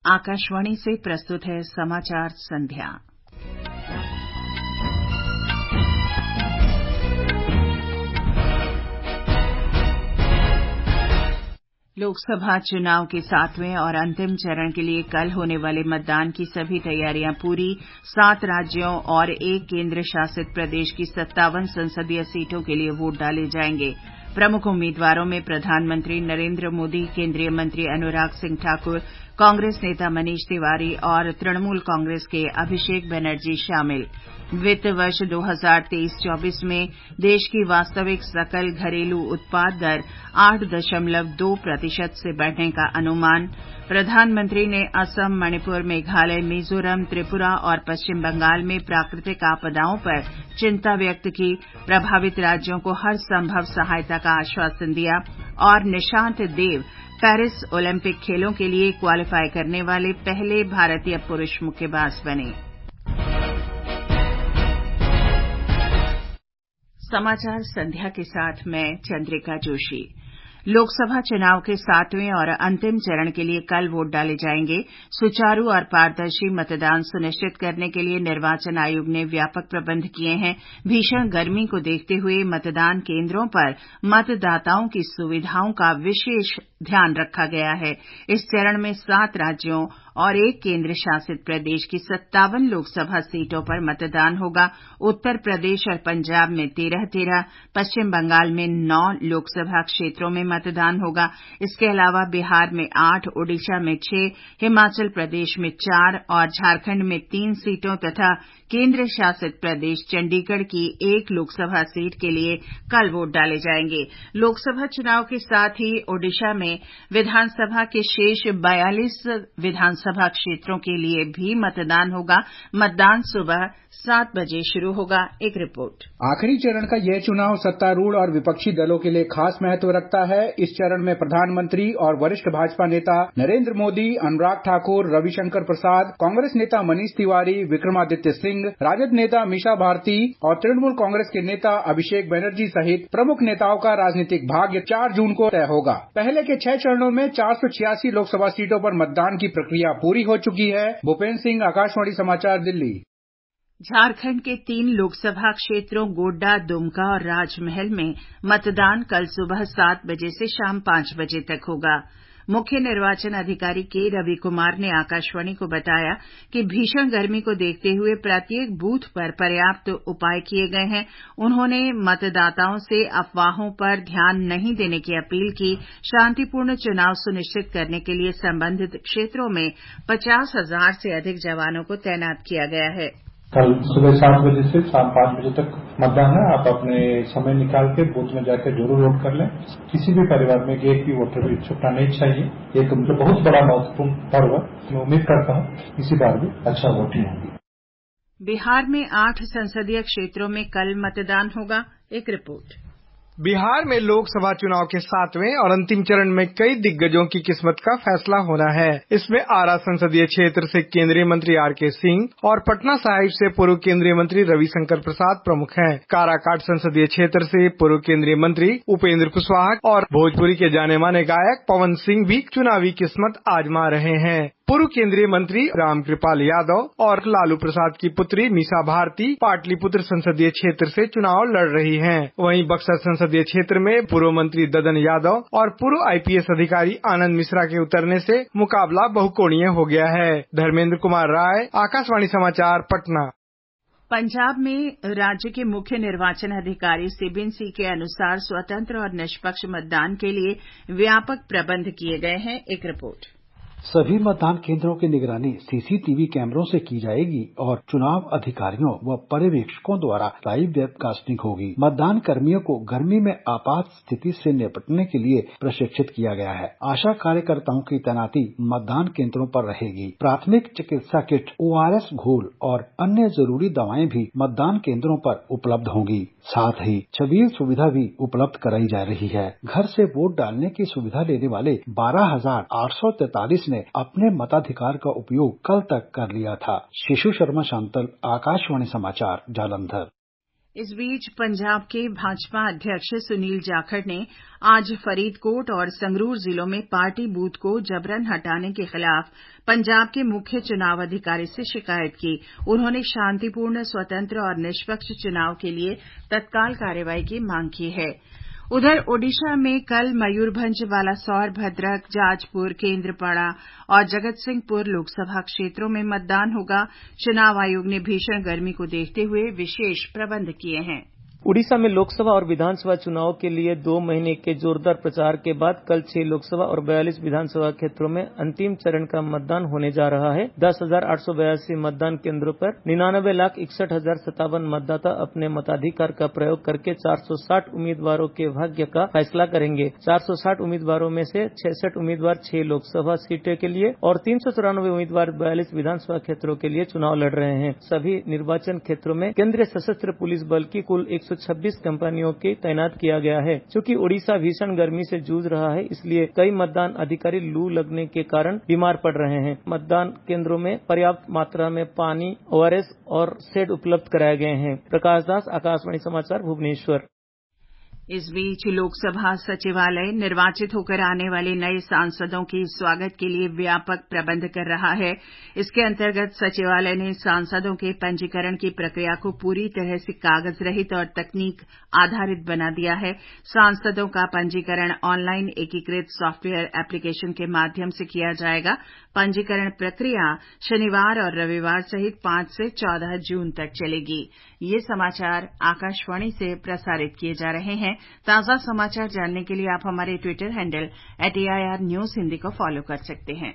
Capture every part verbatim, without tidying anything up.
आकाशवाणी से प्रस्तुत है समाचार संध्या। लोकसभा चुनाव के सातवें और अंतिम चरण के लिए कल होने वाले मतदान की सभी तैयारियां पूरी। सात राज्यों और एक केंद्र शासित प्रदेश की सत्तावन संसदीय सीटों के लिए वोट डाले जाएंगे। प्रमुख उम्मीदवारों में प्रधानमंत्री नरेंद्र मोदी, केंद्रीय मंत्री अनुराग सिंह ठाकुर, कांग्रेस नेता मनीष तिवारी और तृणमूल कांग्रेस के अभिषेक बनर्जी शामिल। वित्त वर्ष दो हज़ार तेईस चौबीस में देश की वास्तविक सकल घरेलू उत्पाद दर आठ दशमलव दो प्रतिशत से बढ़ने का अनुमान। प्रधानमंत्री ने असम, मणिपुर, मेघालय, मिजोरम, त्रिपुरा और पश्चिम बंगाल में प्राकृतिक आपदाओं पर चिंता व्यक्त की। प्रभावित राज्यों को हर संभव सहायता का आश्वासन दिया। और निशांत देव पेरिस ओलंपिक खेलों के लिए क्वालीफाई करने वाले पहले भारतीय पुरुष मुक्केबाज बने। समाचार संध्या के साथ मैं चंद्रिका जोशी। लोकसभा चुनाव के सातवें और अंतिम चरण के लिए कल वोट डाले जाएंगे। सुचारू और पारदर्शी मतदान सुनिश्चित करने के लिए निर्वाचन आयोग ने व्यापक प्रबंध किए हैं। भीषण गर्मी को देखते हुए मतदान केंद्रों पर मतदाताओं की सुविधाओं का विशेष ध्यान रखा गया है। इस चरण में सात राज्यों और एक केंद्र शासित प्रदेश की सत्तावन लोकसभा सीटों पर मतदान होगा। उत्तर प्रदेश और पंजाब में तेरह तेरह, पश्चिम बंगाल में नौ लोकसभा क्षेत्रों में मतदान होगा। इसके अलावा बिहार में आठ, ओडिशा में छह, हिमाचल प्रदेश में चार और झारखंड में तीन सीटों तथा केंद्र शासित प्रदेश चंडीगढ़ की एक लोकसभा सीट के लिए कल वोट डाले जाएंगे। लोकसभा चुनाव के साथ ही ओडिशा में विधानसभा के शेष बयालीस विधानसभा क्षेत्रों के लिए भी मतदान होगा। मतदान सुबह सात बजे शुरू होगा। एक रिपोर्ट। आखिरी चरण का यह चुनाव सत्तारूढ़ और विपक्षी दलों के लिए खास महत्व रखता है। इस चरण में प्रधानमंत्री और वरिष्ठ भाजपा नेता नरेंद्र मोदी, अनुराग ठाकुर, रविशंकर प्रसाद, कांग्रेस नेता मनीष तिवारी, विक्रमादित्य सिंह, राजद नेता मीसा भारती और तृणमूल कांग्रेस के नेता अभिषेक बनर्जी सहित प्रमुख नेताओं का राजनीतिक भाग्य चार जून को तय होगा। पहले के छह चरणों में चार सौ छियासी लोकसभा सीटों पर मतदान की प्रक्रिया पूरी हो चुकी है। भूपेन्द्र सिंह, आकाशवाणी समाचार, दिल्ली। झारखंड के तीन लोकसभा क्षेत्रों गोड्डा, दुमका और राजमहल में मतदान कल सुबह सात बजे से शाम पांच बजे तक होगा। मुख्य निर्वाचन अधिकारी के रवि कुमार ने आकाशवाणी को बताया कि भीषण गर्मी को देखते हुए प्रत्येक बूथ पर पर्याप्त उपाय किए गए हैं। उन्होंने मतदाताओं से अफवाहों पर ध्यान नहीं देने की अपील की। शांतिपूर्ण चुनाव सुनिश्चित करने के लिए संबंधित क्षेत्रों में पचास हजार से अधिक जवानों को तैनात किया गया है। कल सुबह सात बजे से शाम पांच बजे तक मतदान है। आप अपने समय निकाल के बूथ में जाकर जरूर वोट कर लें। किसी भी परिवार में एक भी वोटर भी छूटना नहीं चाहिए। एक मतलब बहुत बड़ा महत्वपूर्ण पर्व है। मैं उम्मीद करता हूँ इसी बार भी अच्छा वोटिंग होगी। बिहार में आठ संसदीय क्षेत्रों में कल मतदान होगा। एक रिपोर्ट। बिहार में लोकसभा चुनाव के सातवें और अंतिम चरण में कई दिग्गजों की किस्मत का फैसला होना है। इसमें आरा संसदीय क्षेत्र से केंद्रीय मंत्री आर के सिंह और पटना साहिब से पूर्व केंद्रीय मंत्री रविशंकर प्रसाद प्रमुख हैं। काराकाट संसदीय क्षेत्र से पूर्व केंद्रीय मंत्री उपेंद्र कुशवाहा और भोजपुरी के जाने माने गायक पवन सिंह भी चुनावी किस्मत आजमा रहे हैं। पूर्व केंद्रीय मंत्री रामकृपाल यादव और लालू प्रसाद की पुत्री मीसा भारती पाटलिपुत्र संसदीय क्षेत्र से चुनाव लड़ रही हैं। वहीं बक्सर संसदीय क्षेत्र में पूर्व मंत्री ददन यादव और पूर्व आईपीएस अधिकारी आनंद मिश्रा के उतरने से मुकाबला बहुकोणीय हो गया है। धर्मेंद्र कुमार राय, आकाशवाणी समाचार, पटना। पंजाब में राज्य के मुख्य निर्वाचन अधिकारी सिबिन सी के अनुसार स्वतंत्र और निष्पक्ष मतदान के लिए व्यापक प्रबंध किए गए हैं। एक रिपोर्ट। सभी मतदान केंद्रों की निगरानी सीसीटीवी कैमरों से की जाएगी और चुनाव अधिकारियों व पर्यवेक्षकों द्वारा लाइव वेबकास्टिंग होगी। मतदान कर्मियों को गर्मी में आपात स्थिति से निपटने के लिए प्रशिक्षित किया गया है। आशा कार्यकर्ताओं की तैनाती मतदान केंद्रों पर रहेगी। प्राथमिक चिकित्सा किट, ओआरएस घोल और अन्य जरूरी दवाएं भी मतदान केंद्रों पर उपलब्ध होंगी। साथ ही छबील सुविधा भी उपलब्ध कराई जा रही है। घर से वोट डालने की सुविधा लेने वाले बारह हजार आठ सौ तैतालीस ने अपने मताधिकार का उपयोग कल तक कर लिया था। शिशु शर्मा शांतल, आकाशवाणी समाचार, जालंधर। इस बीच पंजाब के भाजपा अध्यक्ष सुनील जाखड़ ने आज फरीदकोट और संगरूर जिलों में पार्टी बूथ को जबरन हटाने के खिलाफ पंजाब के मुख्य चुनाव अधिकारी से शिकायत की। उन्होंने शांतिपूर्ण, स्वतंत्र और निष्पक्ष चुनाव के लिए तत्काल कार्रवाई की मांग की है। उधर ओडिशा में कल मयूरभंज, बालासोर, भद्रक, जाजपुर, केंद्रपाड़ा और जगतसिंहपुर लोकसभा क्षेत्रों में मतदान होगा। चुनाव आयोग ने भीषण गर्मी को देखते हुए विशेष प्रबंध किए हैं। उड़ीसा में लोकसभा और विधानसभा चुनाव के लिए दो महीने के जोरदार प्रचार के बाद कल छह लोकसभा और बयालीस विधानसभा क्षेत्रों में अंतिम चरण का मतदान होने जा रहा है। दस हजार आठ सौ बयासी मतदान केंद्रों पर निन्यानवे लाख इकसठ हजार सत्तावन मतदाता अपने मताधिकार का प्रयोग करके चार सौ साठ उम्मीदवारों के भाग्य का फैसला करेंगे। चार सौ साठ उम्मीदवारों में से छियासठ उम्मीदवार छह लोकसभा सीटों के लिए और तीन सौ चौरानवे उम्मीदवार बयालीस विधानसभा क्षेत्रों के लिए चुनाव लड़ रहे हैं। सभी निर्वाचन क्षेत्रों में केंद्रीय सशस्त्र पुलिस बल की कुल एक सौ छब्बीस कंपनियों के तैनात किया गया है। चूंकि ओडिशा भीषण गर्मी से जूझ रहा है, इसलिए कई मतदान अधिकारी लू लगने के कारण बीमार पड़ रहे हैं। मतदान केंद्रों में पर्याप्त मात्रा में पानी, ओ आर एस और शेड उपलब्ध कराए गए हैं। प्रकाश दास, आकाशवाणी समाचार, भुवनेश्वर। इस बीच लोकसभा सचिवालय निर्वाचित होकर आने वाले नए सांसदों के स्वागत के लिए व्यापक प्रबंध कर रहा है। इसके अंतर्गत सचिवालय ने सांसदों के पंजीकरण की प्रक्रिया को पूरी तरह से कागज रहित और तकनीक आधारित बना दिया है। सांसदों का पंजीकरण ऑनलाइन एकीकृत सॉफ्टवेयर एप्लीकेशन के माध्यम से किया जाएगा। पंजीकरण प्रक्रिया शनिवार और रविवार सहित पांच से चौदह जून तक चलेगी। ये समाचार आकाशवाणी से प्रसारित किए जा रहे हैं। ताजा समाचार जानने के लिए आप हमारे Twitter handle at AIR news Hindi को फॉलो कर सकते हैं।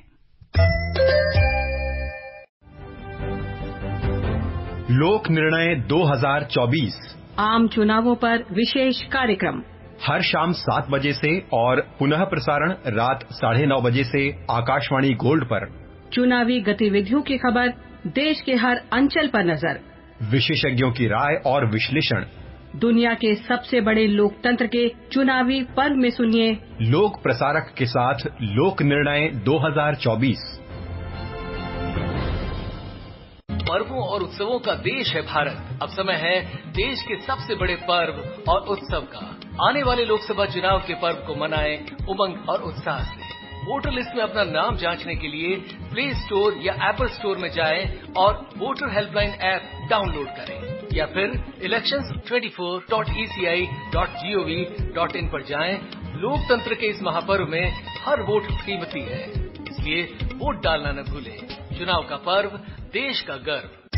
लोक निर्णय दो हज़ार चौबीस आम चुनावों पर विशेष कार्यक्रम हर शाम सात बजे से और पुनः प्रसारण रात साढ़े नौ बजे से आकाशवाणी गोल्ड पर। चुनावी गतिविधियों की खबर, देश के हर अंचल पर नजर, विशेषज्ञों की राय और विश्लेषण। दुनिया के सबसे बड़े लोकतंत्र के चुनावी पर्व में सुनिए लोक प्रसारक के साथ लोक निर्णय दो हज़ार चौबीस। पर्वों और उत्सवों का देश है भारत। अब समय है देश के सबसे बड़े पर्व और उत्सव का। आने वाले लोकसभा चुनाव के पर्व को मनाएं उमंग और उत्साह से। वोटर लिस्ट में अपना नाम जांचने के लिए प्ले स्टोर या एप्पल स्टोर में जाएं और वोटर हेल्पलाइन ऐप डाउनलोड करें या फिर इलेक्शंस चौबीस dot E C I dot G O V dot in पर जाएं। लोकतंत्र के इस महापर्व में हर वोट कीमती है, इसलिए वोट डालना न भूलें। चुनाव का पर्व, देश का गर्व।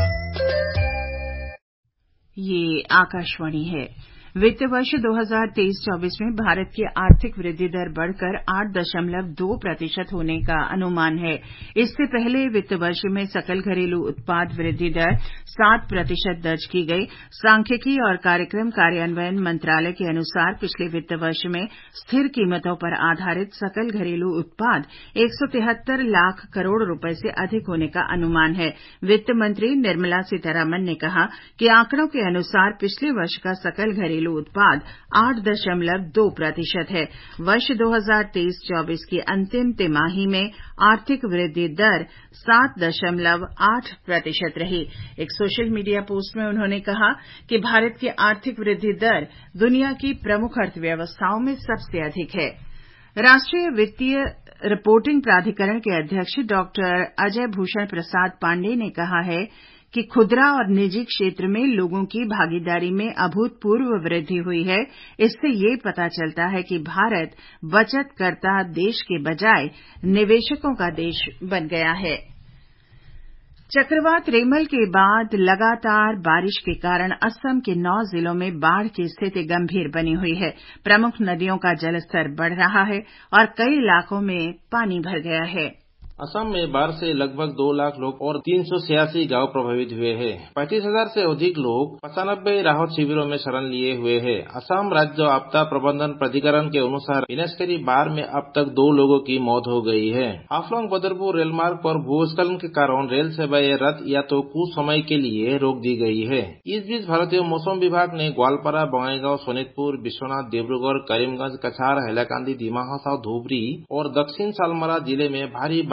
ये आकाशवाणी है। वित्त वर्ष दो हज़ार तेईस चौबीस में भारत की आर्थिक वृद्धि दर बढ़कर आठ दशमलव दो प्रतिशत होने का अनुमान है। इससे पहले वित्त वर्ष में सकल घरेलू उत्पाद वृद्धि दर सात प्रतिशत दर्ज की गई। सांख्यिकी और कार्यक्रम कार्यान्वयन मंत्रालय के अनुसार पिछले वित्त वर्ष में स्थिर कीमतों पर आधारित सकल घरेलू उत्पाद एक सौ तिहत्तर लाख करोड़ रुपए से अधिक होने का अनुमान है। वित्त मंत्री निर्मला सीतारामन ने कहा कि आंकड़ों के अनुसार पिछले वर्ष का सकल घरेलू उत्पाद आठ दशमलव दो प्रतिशत है। वर्ष दो हज़ार तेईस चौबीस की अंतिम तिमाही में आर्थिक वृद्धि दर सात दशमलव आठ प्रतिशत रही। एक सोशल मीडिया पोस्ट में उन्होंने कहा कि भारत की आर्थिक वृद्धि दर दुनिया की प्रमुख अर्थव्यवस्थाओं में सबसे अधिक है। राष्ट्रीय वित्तीय रिपोर्टिंग प्राधिकरण के अध्यक्ष डॉक्टर अजय भूषण प्रसाद पांडेय ने कहा है कि खुदरा और निजी क्षेत्र में लोगों की भागीदारी में अभूतपूर्व वृद्धि हुई है। इससे ये पता चलता है कि भारत बचतकर्ता देश के बजाय निवेशकों का देश बन गया है। चक्रवात रेमल के बाद लगातार बारिश के कारण असम के नौ जिलों में बाढ़ की स्थिति गंभीर बनी हुई है। प्रमुख नदियों का जलस्तर बढ़ रहा है और कई इलाकों में पानी भर गया है। असम में बाढ़ से लगभग दो लाख लोग और तीन सौ छियासी गाँव प्रभावित हुए हैं। पैंतीस हजार से अधिक लोग पचानबे राहत शिविरों में शरण लिए हुए हैं। असम राज्य आपदा प्रबंधन प्राधिकरण के अनुसार विनाशकारी बाढ़ में अब तक दो लोगों की मौत हो गई है। हाफलंग बदरपुर रेल मार्ग पर भूस्खलन के कारण रेल सेवाएं रद्द या तो कुछ समय के लिए रोक दी गई है। इस बीच भारतीय मौसम विभाग ने ग्वालपारा, बंगाईगांव, सोनितपुर, विश्वनाथ, डिब्रूगढ़, करीमगंज, कछार, हैलाकांदी, दीमा हासाव, धुबरी और दक्षिण सालमरा जिले में भारी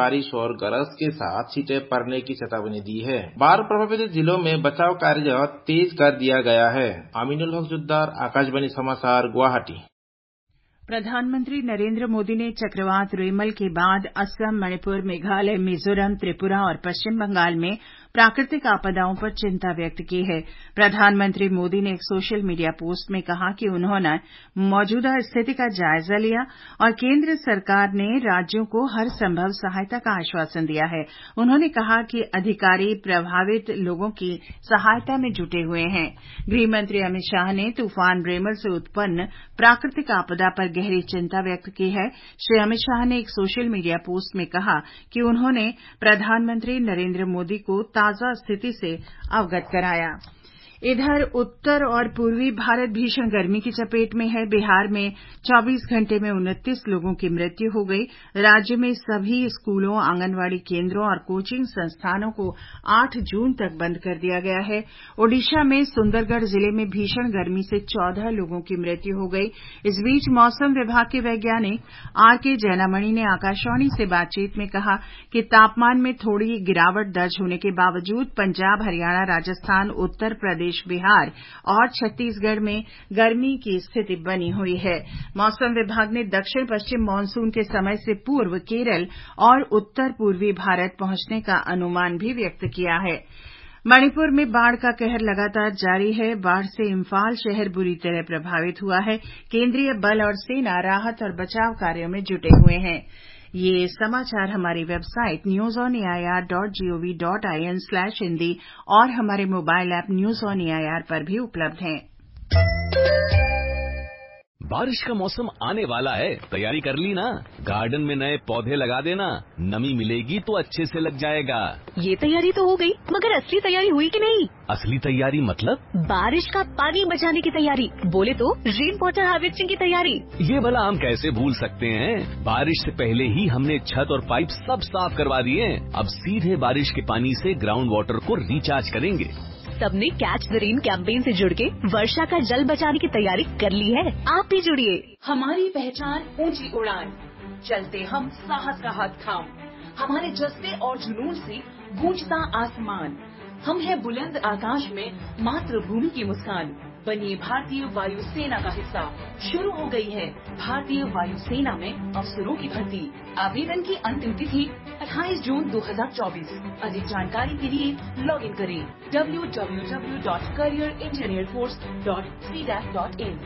बारिश और गरज के साथ छींटे पड़ने की चेतावनी दी है। बाढ़ प्रभावित जिलों में बचाव कार्य तेज कर दिया गया है। आमीनुल हक जुद्दार, आकाशवाणी समाचार, गुवाहाटी। प्रधानमंत्री नरेंद्र मोदी ने चक्रवात रेमल के बाद असम, मणिपुर, मेघालय, मिजोरम, त्रिपुरा और पश्चिम बंगाल में प्राकृतिक आपदाओं पर चिंता व्यक्त की है। प्रधानमंत्री मोदी ने एक सोशल मीडिया पोस्ट में कहा कि उन्होंने मौजूदा स्थिति का जायजा लिया और केंद्र सरकार ने राज्यों को हर संभव सहायता का आश्वासन दिया है। उन्होंने कहा कि अधिकारी प्रभावित लोगों की सहायता में जुटे हुए हैं। गृहमंत्री अमित शाह ने तूफान रेमल से उत्पन्न प्राकृतिक आपदा पर गहरी चिंता व्यक्त की है। श्री अमित शाह ने एक सोशल मीडिया पोस्ट में कहा कि उन्होंने प्रधानमंत्री नरेंद्र मोदी को ताजा स्थिति से अवगत कराया। इधर उत्तर और पूर्वी भारत भीषण गर्मी की चपेट में है। बिहार में चौबीस घंटे में उनतीस लोगों की मृत्यु हो गई। राज्य में सभी स्कूलों, आंगनवाड़ी केंद्रों और कोचिंग संस्थानों को आठ जून तक बंद कर दिया गया है। ओडिशा में सुंदरगढ़ जिले में भीषण गर्मी से चौदह लोगों की मृत्यु हो गई। इस बीच मौसम विभाग के वैज्ञानिक आर के जैनामणि ने आकाशवाणी से बातचीत में कहा कि तापमान में थोड़ी गिरावट दर्ज होने के बावजूद पंजाब, हरियाणा, राजस्थान, उत्तर प्रदेश, बिहार और छत्तीसगढ़ में गर्मी की स्थिति बनी हुई है। मौसम विभाग ने दक्षिण पश्चिम मानसून के समय से पूर्व केरल और उत्तर पूर्वी भारत पहुंचने का अनुमान भी व्यक्त किया है। मणिपुर में बाढ़ का कहर लगातार जारी है। बाढ़ से इम्फाल शहर बुरी तरह प्रभावित हुआ है। केंद्रीय बल और सेना राहत और बचाव कार्यों में जुटे हुए हैं। ये समाचार हमारी website news on A I R dot GOV dot I N slash Hindi और हमारे mobile app news on A I R पर भी उपलब्ध हैं। बारिश का मौसम आने वाला है, तैयारी कर ली ना? गार्डन में नए पौधे लगा देना, नमी मिलेगी तो अच्छे से लग जाएगा। ये तैयारी तो हो गई, मगर असली तैयारी हुई कि नहीं? असली तैयारी मतलब? बारिश का पानी बचाने की तैयारी, बोले तो रेन वाटर हार्वेस्टिंग की तैयारी। ये भला हम कैसे भूल सकते हैं? बारिश से पहले ही हमने छत और पाइप सब साफ करवा दिए। अब सीधे बारिश के पानी से ग्राउंड वाटर को रिचार्ज करेंगे। सबने कैच द रेन कैंपेन से जुड़ के वर्षा का जल बचाने की तैयारी कर ली है। आप भी जुड़िए। हमारी पहचान ऊंची उड़ान, चलते हम साहस का हाथ थाम, हमारे जज्बे और जुनून से गूंजता आसमान। हम हैं बुलंद आकाश में मातृभूमि की मुस्कान। बनिए भारतीय वायुसेना का हिस्सा। शुरू हो गई है भारतीय वायुसेना में अफसरों की भर्ती। आवेदन की अंतिम तिथि अट्ठाईस जून दो हज़ार चौबीस। अधिक जानकारी के लिए लॉग इन करें W W W dot career engineer force dot C dot dot in.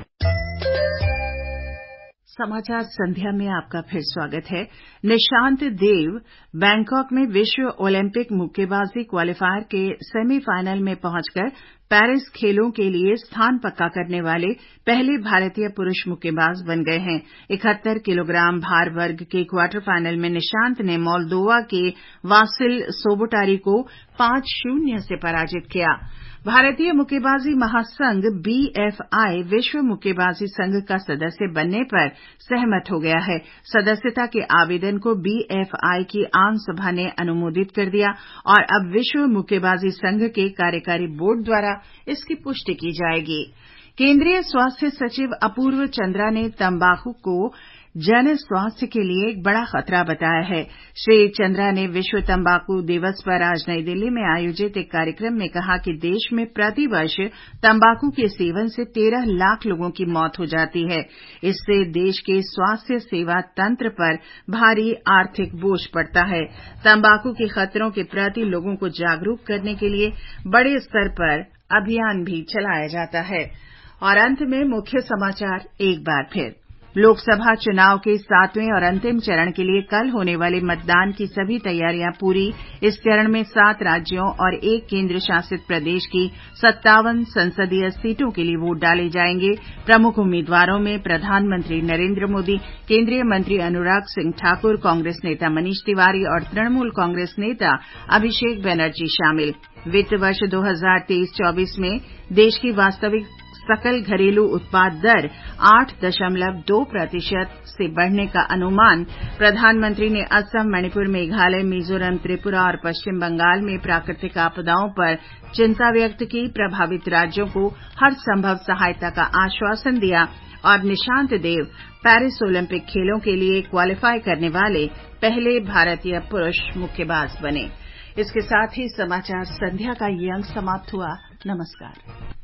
समाचार संध्या में आपका फिर स्वागत है। निशांत देव बैंकॉक में विश्व ओलंपिक मुक्केबाजी क्वालीफायर के सेमीफाइनल में पहुंचकर पेरिस खेलों के लिए स्थान पक्का करने वाले पहले भारतीय पुरुष मुक्केबाज बन गए हैं। इकहत्तर किलोग्राम भार वर्ग के क्वार्टर फाइनल में निशांत ने मोल्दोवा के वासिल सोबोटारी को पांच शून्य से पराजित किया। भारतीय मुक्केबाजी महासंघ बी एफ आई विश्व मुक्केबाजी संघ का सदस्य बनने पर सहमत हो गया है। सदस्यता के आवेदन को बी एफ आई की आम सभा ने अनुमोदित कर दिया और अब विश्व मुक्केबाजी संघ के कार्यकारी बोर्ड द्वारा इसकी पुष्टि की जाएगी। केंद्रीय स्वास्थ्य सचिव अपूर्व चंद्रा ने तंबाकू को जन स्वास्थ्य के लिए एक बड़ा खतरा बताया है। श्री चंद्रा ने विश्व तंबाकू दिवस पर आज नई दिल्ली में आयोजित एक कार्यक्रम में कहा कि देश में प्रतिवर्ष तंबाकू के सेवन से तेरह लाख लोगों की मौत हो जाती है। इससे देश के स्वास्थ्य सेवा तंत्र पर भारी आर्थिक बोझ पड़ता है। तंबाकू के खतरों के प्रति लोगों को जागरूक करने के लिए बड़े स्तर पर अभियान भी चलाया जाता है। और अंत में मुख्य समाचार एक बार फिर। लोकसभा चुनाव के सातवें और अंतिम चरण के लिए कल होने वाले मतदान की सभी तैयारियां पूरी। इस चरण में सात राज्यों और एक केंद्र शासित प्रदेश की सत्तावन संसदीय सीटों के लिए वोट डाले जाएंगे। प्रमुख उम्मीदवारों में प्रधानमंत्री नरेंद्र मोदी, केंद्रीय मंत्री अनुराग सिंह ठाकुर, कांग्रेस नेता मनीष तिवारी और तृणमूल कांग्रेस नेता अभिषेक बनर्जी शामिल। वित्त वर्ष दो हज़ार तेईस चौबीस में देश की वास्तविक सकल घरेलू उत्पाद दर आठ दशमलव दो प्रतिशत से बढ़ने का अनुमान। प्रधानमंत्री ने असम, मणिपुर, मेघालय, मिजोरम, त्रिपुरा और पश्चिम बंगाल में प्राकृतिक आपदाओं पर चिंता व्यक्त की। प्रभावित राज्यों को हर संभव सहायता का आश्वासन दिया और निशांत देव पेरिस ओलंपिक खेलों के लिए क्वालीफाई करने वाले पहले भारतीय पुरुष मुक्केबाज बने। इसके साथ ही समाचार संध्या का ये अंक समाप्त हुआ। नमस्कार।